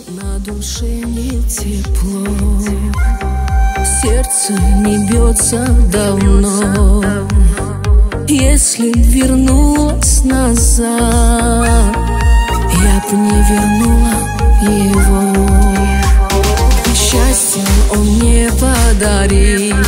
На душе не тепло, сердце не бьется давно. Если вернулась назад, я б не вернула его. Счастье он не подарил,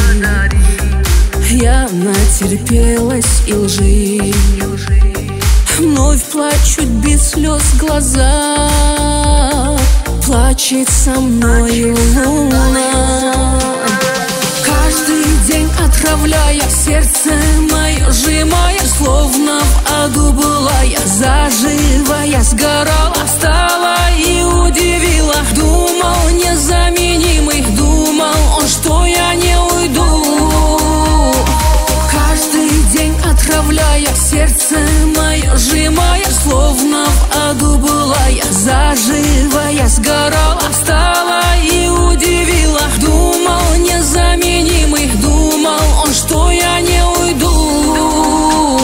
я натерпелась и лжи. Вновь плачут без слез глаза, плачет со мною луна. Каждый день отравляя сердце мое, сжимая, словно в аду была я. Заживая, сгорала, стала и удивила. Думал незаменимый, думал он, что я не уйду. Каждый день отравляя сердце мое, сжимая, словно в аду была я. Заживая, сгорала, стала и удивила. Думал незаменимый, думал он, что я не уйду.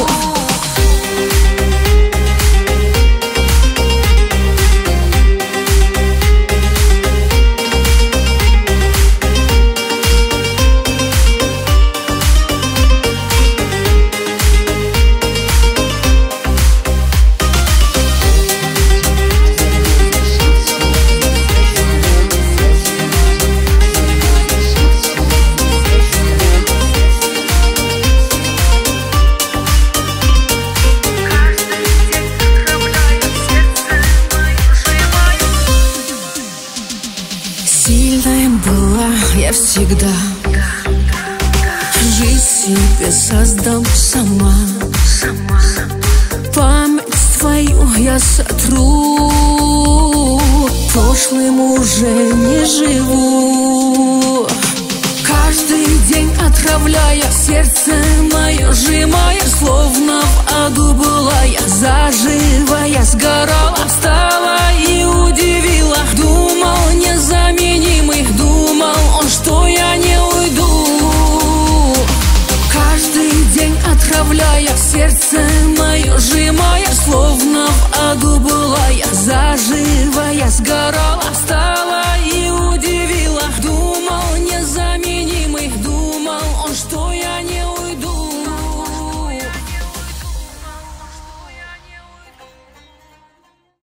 Сильной была я всегда, жизнь себе создам сама. Память твою я сотру, прошлым уже не живу. Каждый день отравляя сердце мое, сжимая, словно в аду была я.